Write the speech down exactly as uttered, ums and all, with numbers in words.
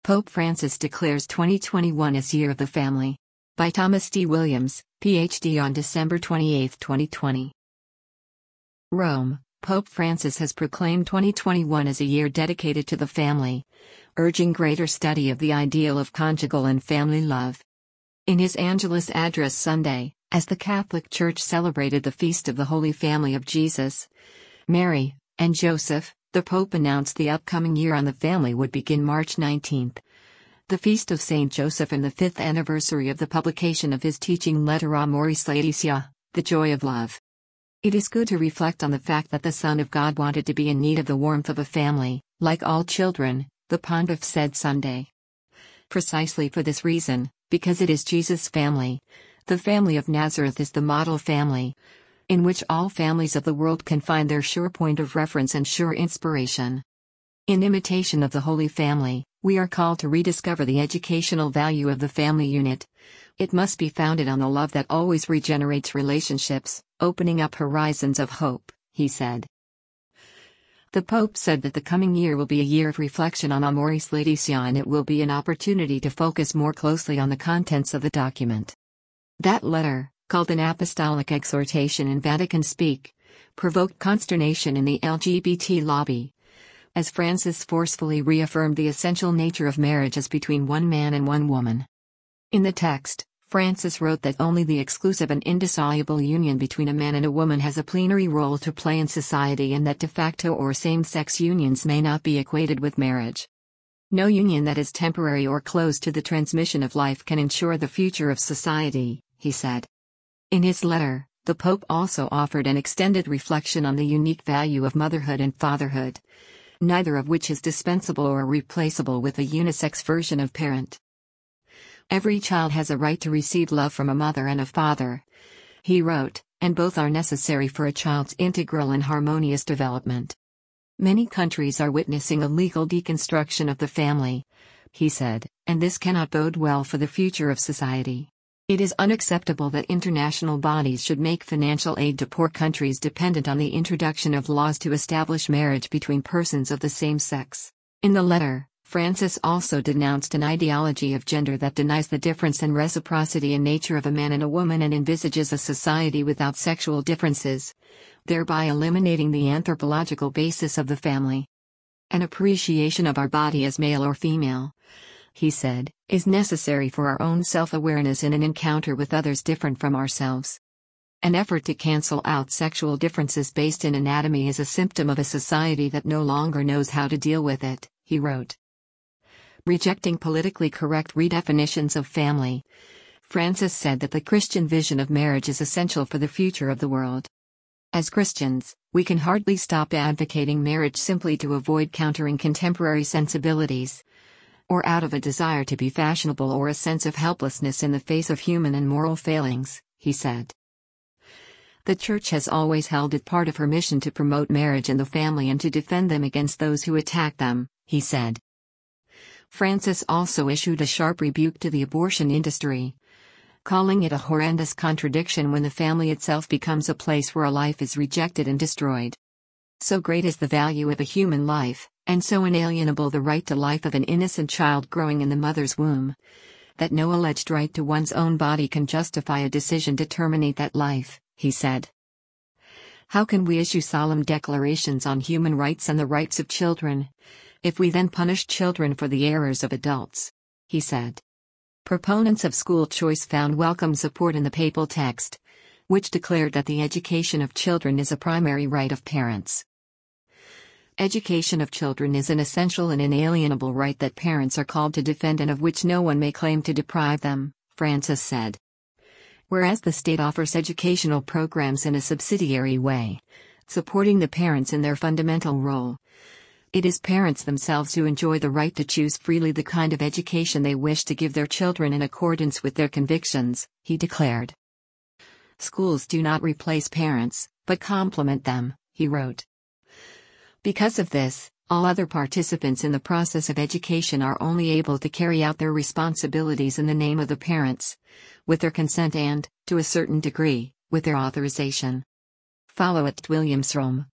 Pope Francis declares twenty twenty-one as Year of the Family. By Thomas D. Williams, P H D on December twenty-eighth, twenty twenty. Rome, Pope Francis has proclaimed twenty twenty-one as a year dedicated to the family, urging greater study of the ideal of conjugal and family love. In his Angelus address Sunday, as the Catholic Church celebrated the feast of the Holy Family of Jesus, Mary, and Joseph, the Pope announced the upcoming year on the family would begin March nineteenth, the feast of Saint Joseph and the fifth anniversary of the publication of his teaching letter Amoris Laetitia, The Joy of Love. It is good to reflect on the fact that the Son of God wanted to be in need of the warmth of a family, like all children, the Pontiff said Sunday. Precisely for this reason, because it is Jesus' family, the family of Nazareth is the model family, in which all families of the world can find their sure point of reference and sure inspiration. In imitation of the Holy Family, we are called to rediscover the educational value of the family unit. It must be founded on the love that always regenerates relationships, opening up horizons of hope, he said. The Pope said that the coming year will be a year of reflection on Amoris Laetitia, and it will be an opportunity to focus more closely on the contents of the document. That letter, called an apostolic exhortation in Vatican speak, provoked consternation in the L G B T lobby, as Francis forcefully reaffirmed the essential nature of marriage as between one man and one woman. In the text, Francis wrote that only the exclusive and indissoluble union between a man and a woman has a plenary role to play in society, and that de facto or same-sex unions may not be equated with marriage. No union that is temporary or closed to the transmission of life can ensure the future of society, he said. In his letter, the Pope also offered an extended reflection on the unique value of motherhood and fatherhood, neither of which is dispensable or replaceable with a unisex version of parent. Every child has a right to receive love from a mother and a father, he wrote, and both are necessary for a child's integral and harmonious development. Many countries are witnessing a legal deconstruction of the family, he said, and this cannot bode well for the future of society. It is unacceptable that international bodies should make financial aid to poor countries dependent on the introduction of laws to establish marriage between persons of the same sex. In the letter, Francis also denounced an ideology of gender that denies the difference and reciprocity in nature of a man and a woman and envisages a society without sexual differences, thereby eliminating the anthropological basis of the family. An appreciation of our body as male or female, he said, is necessary for our own self-awareness in an encounter with others different from ourselves. An effort to cancel out sexual differences based in anatomy is a symptom of a society that no longer knows how to deal with it, he wrote. Rejecting politically correct redefinitions of family, Francis said that the Christian vision of marriage is essential for the future of the world. As Christians, we can hardly stop advocating marriage simply to avoid countering contemporary sensibilities, or out of a desire to be fashionable or a sense of helplessness in the face of human and moral failings, he said. The Church has always held it part of her mission to promote marriage and the family and to defend them against those who attack them, he said. Francis also issued a sharp rebuke to the abortion industry, calling it a horrendous contradiction when the family itself becomes a place where a life is rejected and destroyed. So great is the value of a human life, and so inalienable the right to life of an innocent child growing in the mother's womb, that no alleged right to one's own body can justify a decision to terminate that life, he said. How can we issue solemn declarations on human rights and the rights of children, if we then punish children for the errors of adults? He said. Proponents of school choice found welcome support in the papal text, which declared that the education of children is a primary right of parents. Education of children is an essential and inalienable right that parents are called to defend and of which no one may claim to deprive them, Francis said. Whereas the state offers educational programs in a subsidiary way, supporting the parents in their fundamental role, it is parents themselves who enjoy the right to choose freely the kind of education they wish to give their children in accordance with their convictions, he declared. Schools do not replace parents, but complement them, he wrote. Because of this, all other participants in the process of education are only able to carry out their responsibilities in the name of the parents, with their consent and, to a certain degree, with their authorization. Follow at Williams Rome.